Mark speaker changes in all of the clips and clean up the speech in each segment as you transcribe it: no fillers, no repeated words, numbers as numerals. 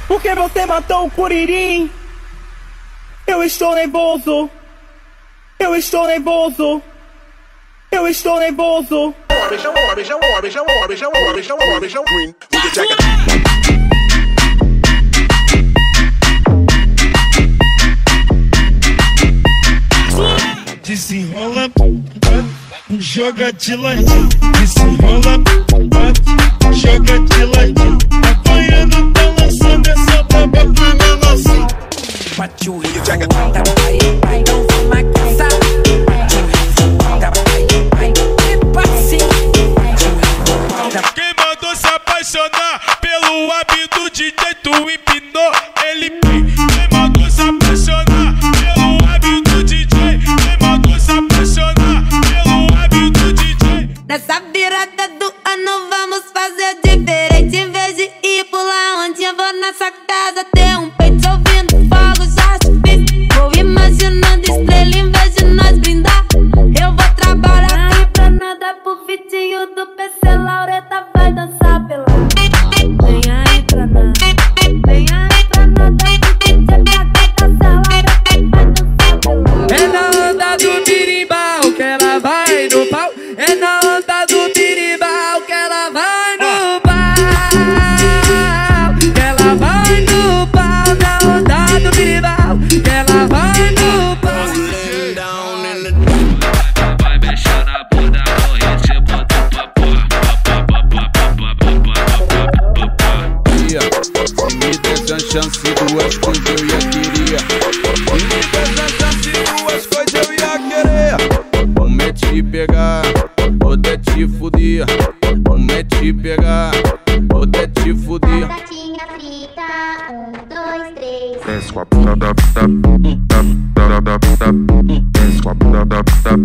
Speaker 1: Porque você matou o Curirim. Eu estou nervoso. Eu estou nervoso. Eu estou nervoso.
Speaker 2: Desenrola, joga de ladinho. Desenrola, joga de ladinho. Apanhando, tá lançando essa baba pro menorzinho.
Speaker 3: Bate o rio, anda, vai, não vou na casa. Bate o rio, anda, vai, e passinho.
Speaker 2: Quem mandou se apaixonar pelo hábito do DJ, tu empinou, ele quem mandou se apaixonar pelo hábito do DJ, quem mandou se apaixonar pelo hábito do DJ.
Speaker 4: Nessa virada do ano vamos fazer diferente. Em vez de ir pular onde eu vou nessa casa ter um peito ouvindo fogo já suficiente. Vou imaginando estrela em vez de nós brindar. Eu vou trabalhar aqui pra nada pro Vitinho do PC. Laureta vai dançar pela. Vem aí pra nada, vem aí pra nada. Pro DJ PH Laureta vai dançar pela.
Speaker 3: É na onda do birimbau que ela vai no pau. É na onda do birimbau que ela vai no pau. Que ela vai no pau. Na onda do birimbau que ela vai no pau.
Speaker 5: Vai mexer na bunda no ritmo do papô. Me desse a chance, duas coisas eu ia querer. Me desse a chance, duas coisas eu ia querer. Um é te pegar, outro é te fuder. Um é te pegar, outro é te fuder.
Speaker 6: Batatinha frita, 1, 2, 3.
Speaker 5: Desce com a bunda da desce com a bunda da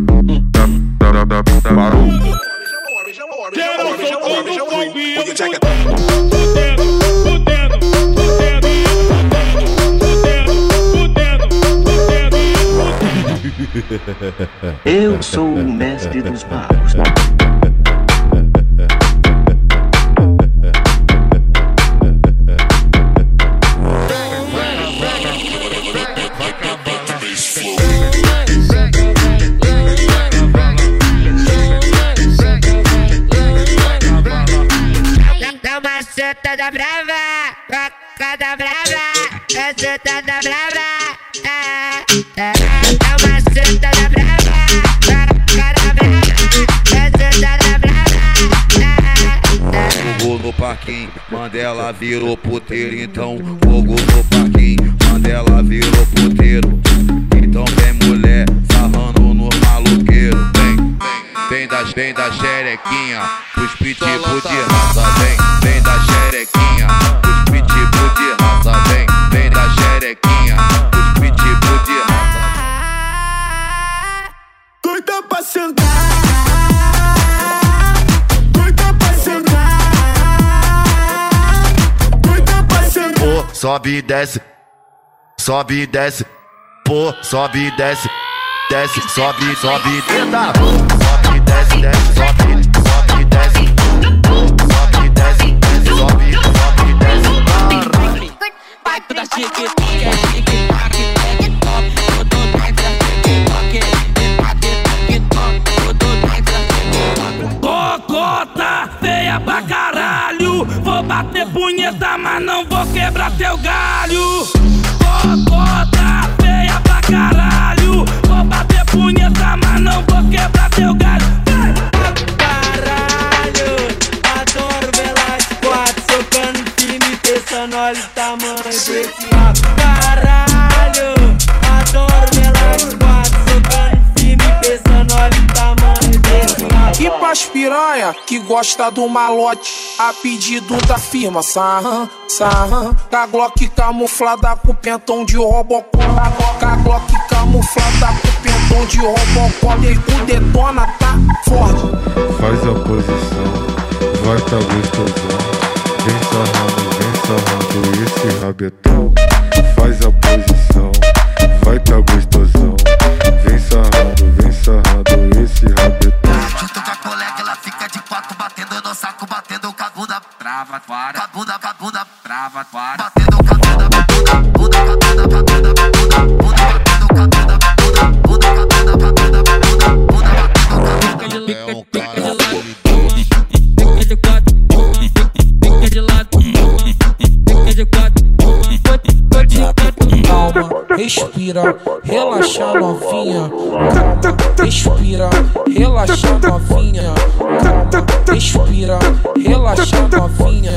Speaker 5: parou.
Speaker 2: Quero socorro no foguinho.
Speaker 7: Eu sou o mestre dos magos.
Speaker 4: Dá uma seta da brava, coca da brava, é seta da brava, dá uma seta da brava, coca da brava, é seta da brava.
Speaker 5: Fogo no parquinho, Mandela virou puteiro. Então fogo no parquinho, Mandela virou puteiro. Então vem mulher sarrando no maloqueiro. Vem da xerequinha, os pitbull de raça. Vem da xerequinha, os pitbull de raça. Vem da xerequinha, os pitbull de raça.
Speaker 2: Doida pra sentar, doida pra sentar, doida pra sentar.
Speaker 8: Pô, sobe e desce, sobe e desce. Pô, sobe e desce, desce, sobe, eita. Sobe e desce, desce, sobe e desce. Sobe e desce, desce, sobe e desce.
Speaker 3: Vai toda chique, Cocota, feia pra caralho. Vou bater punheta, mas não vou quebrar teu galho. Cocota, feia pra caralho. Vou bater punheta, mas não vou quebrar teu galho. Caralho, adoro ver as quatro socando firme, pensando, olha o tamanho desse rabo. Caralho, adoro ver as quatro socando firme, pensando, olha o tamanho desse rabo.
Speaker 1: E pras piranha que gosta do malote, a pedido da firma Sarran, da Glock camuflada com pentão de Robocop. Da Glock camuflada com pentão de Robocop. E aí o detona tá forte.
Speaker 9: Faz a posição, vai tá gostosão. Vem sarrando esse rabetão. Faz a posição, vai tá gostosão. Vem sarrando esse rabetão.
Speaker 8: Junto com a colega ela fica de quatro, batendo no saco, batendo com a bunda brava.
Speaker 10: trava, para, com a bunda, trava, para,
Speaker 8: batendo com a bunda, bunda, com a bunda, bunda, batendo com a bunda, bunda, com a bunda, bunda,
Speaker 3: É um cara fica de quatro, fica de lado, fica de quatro.
Speaker 1: Calma, respira, relaxa novinha. Calma, respira, relaxa novinha. Calma, respira, relaxa novinha.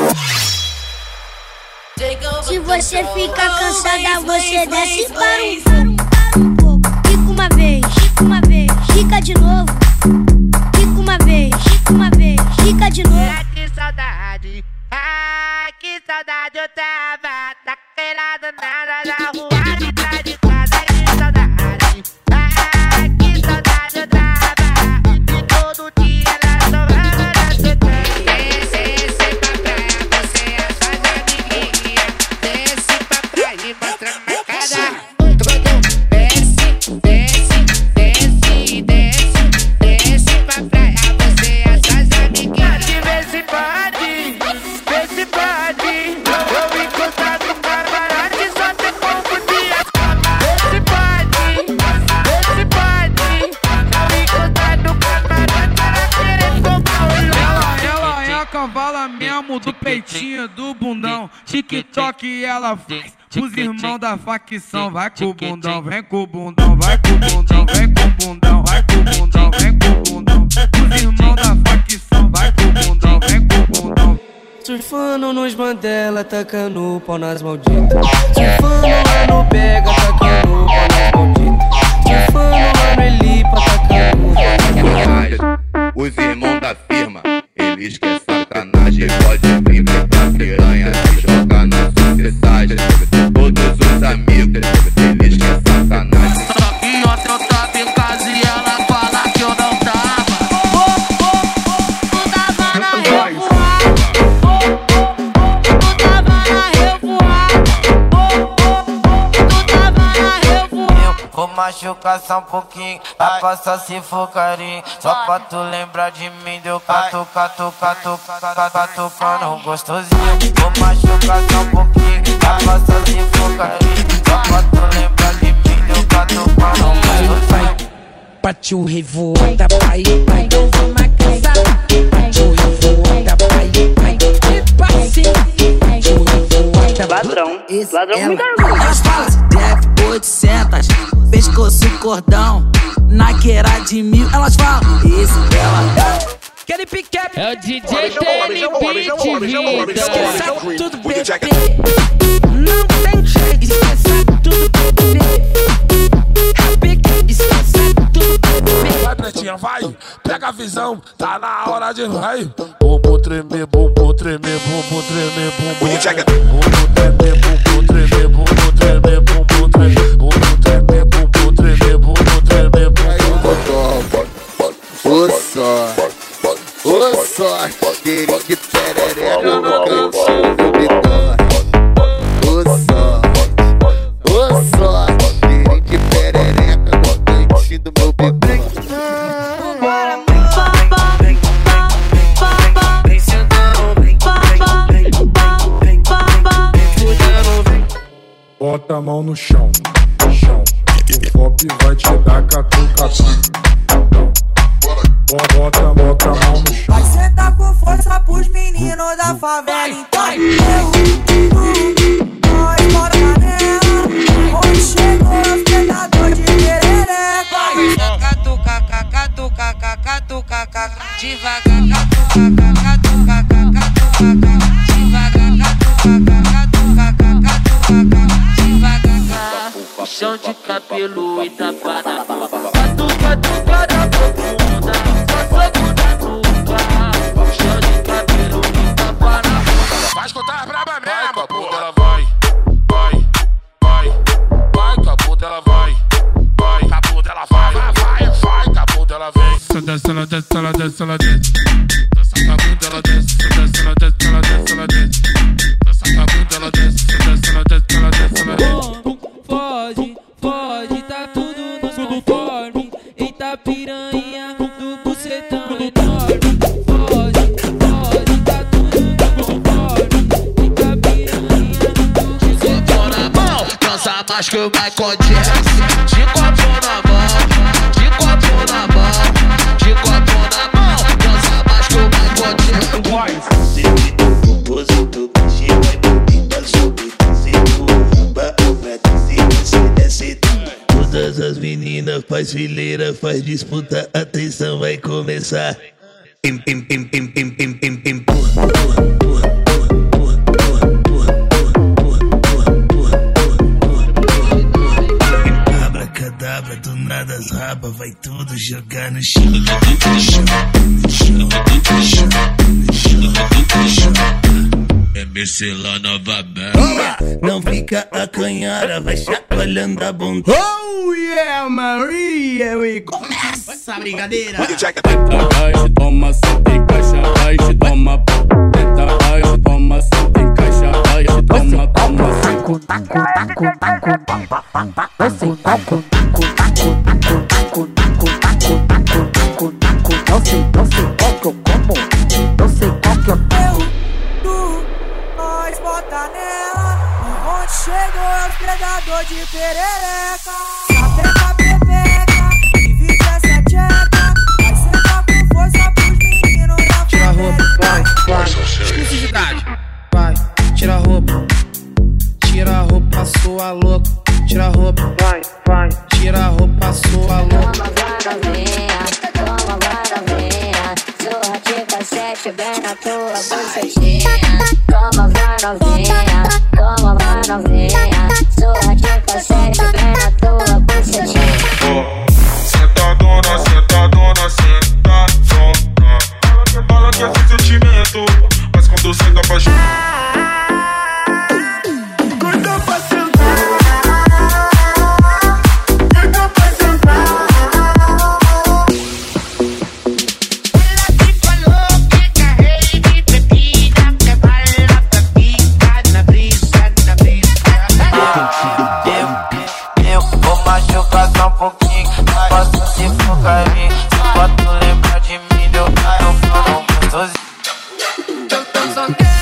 Speaker 4: Se você fica cansada, você desce para um pouco. Fica uma vez, fica de novo. Fica uma vez, fica de novo.
Speaker 11: Que saudade, que saudade eu tava. Daquela danada da rua de trás de casa. Que saudade, que saudade eu tava. E todo dia ela só vai na sequência. Desce pra praia, você é só amiguinha. Desce pra praia e mostra a marcada. Desce pra praia, você é só amiguinha. Vê se pode, eu encostar no camarote só se confundir as camas. Vê se pode, eu encostar no camarote para querer tomar o
Speaker 3: Ela é a cavala mesmo do peitinho do bundão. TikTok ela faz os irmãos da facção. Vai com o bundão, vem com o bundão, vai com o bundão, vem com o bundão, vai com o bundão, vem com o bundão. Os irmãos da facção, vai com o bundão, vem com o bundão.
Speaker 12: Surfando nos Mandela, tacando o pau nas malditas. Surfando lá no Pega, tacando o pau nas malditas. Surfando lá no Elipa, tacando o pau nas malditas.
Speaker 5: Os irmãos da firma, eles querem sacanagem. Pode vir pra piranha e jogar na sociedade. Todos os amigos, eles querem sacanagem.
Speaker 12: Só que ontem eu tava em casa e ela fala que eu não tava.
Speaker 4: Tu tava na revoada. Tu tava na revoada.
Speaker 11: Vou machucar só um pouquinho, vai passar se for carinho. Só pra tu lembrar de mim, deu catucando gostosinho. Vou machucar só um pouquinho, vai passar se for carinho. Só pra tu lembrar de mim, deu catucando gostosinho.
Speaker 1: Bate o revoada, pai, eu vou na casa. Bate o revoada, pai, e passinho. Bate o revoada,
Speaker 13: ladrão me dá.
Speaker 14: Elas falam deve 800, pescoço cordão, naqueira de 1000. Elas falam isso, ela
Speaker 3: Aquele pique
Speaker 13: é o DJ Tele Beat,
Speaker 14: esqueça tudo, bebê. Não tem jeito, esqueça tudo, bebê. Esqueça tudo, bebê.
Speaker 2: Vai, pretinha, vai, pega a visão, tá na hora de vai. Bumbum tremer, bumbum tremer, bumbum tremer, bumbum tremer, bumbum tremer, bumbum tremer, bumbum tremer, bumbum tremer, bumbum tremer, bumbum tremer, bumbum tremer,
Speaker 8: Ô sorte, queria que perereca no cantinho do bigode. Ô sorte, queria que perereca no cantinho do meu bigode.
Speaker 9: Bota a mão no chão, o pop vai te dar catu-catu. Bota a mão no chão.
Speaker 15: Vai sentar com força pros meninos da favela. Então nós bora na nela, onde chegou os predadores de perereca.
Speaker 12: Catuca, devagar, catuca, devagar, chão de cabelo e tapada. Catuca na bunda, só soco na nuca. Chão de cabelo e tapada.
Speaker 2: vai escutar a braba mesmo, a bunda ela vai, com a bunda ela vai, com a bunda ela vai, com a bunda ela vem. Desce, ela desce, ela desce, ela desce. Dança com a bunda ela desce, desce, ela desce, ela desce, ela desce. Dança com a bunda ela desce, desce, ela desce, ela desce, ela desce.
Speaker 3: Pode, tá tudo nos conforme. Eita piranha do bucetão enorme. Pode, tá tudo nos
Speaker 8: dança mais que o Michael Jackson. De copo na mão, de copo na mão, de copo na mão, dança mais que o Michael Jackson. Todas as meninas faz fileira, faz disputa, atenção vai começar. Abracadabra, do nada as rabas, vai tudo jogar no chão. É Mercelã Nova Bela. Não fica acanhada, vai chacoalhando a bunda.
Speaker 16: Oh yeah, Maria, we começa a brincadeira.
Speaker 17: Toma, senta em caixa, vai te toma. Tenta, vai te toma, senta em caixa, vai te toma, toma.
Speaker 15: Não sei qual que eu como, não sei qual que eu nós bota nela, onde chegou é o predador de perereca. Sapeca, pepeca, divide essa tcheca, vai sentar com força pros meninos da
Speaker 3: tira a roupa, vai, exclusividade, vai, tira a roupa, sua louca, tira a roupa, vai, tira a roupa, sua louca.
Speaker 6: Toma, vai novinha, surra de cassete bem na tua bucetinha. Toma, vai novinha, surra de cassete bem na tua bucetinha.
Speaker 2: Sentadona, sentadona, sentadona. Fala que é sem sentimento, mas quando senta pra juntar.
Speaker 15: Só quero